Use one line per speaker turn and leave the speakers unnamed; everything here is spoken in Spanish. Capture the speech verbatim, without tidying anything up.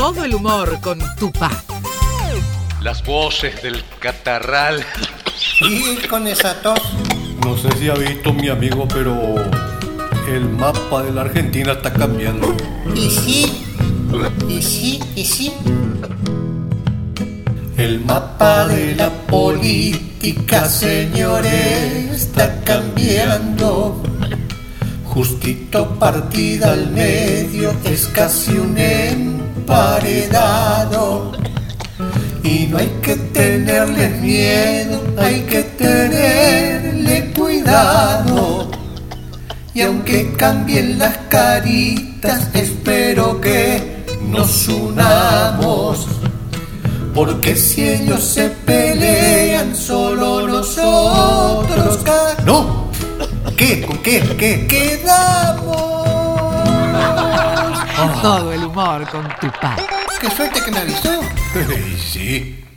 Todo el humor con Tupac.
Las voces del catarral.
Y con esa tos.
No sé si ha visto mi amigo, pero el mapa de la Argentina está cambiando.
Y sí, y sí, y sí.
El mapa de la política, señores, está cambiando. Justito partida al medio, es casi un emparedado. Y no hay que tenerle miedo, hay que tenerle cuidado. Y aunque cambien las caritas, espero que nos unamos. Porque si ellos se pelean, solo nosotros ca-
No. ¿Qué? ¿Con qué? ¿Qué?
quedamos.
Todo el humor con Tupac.
Qué suerte que me avisó.
Sí.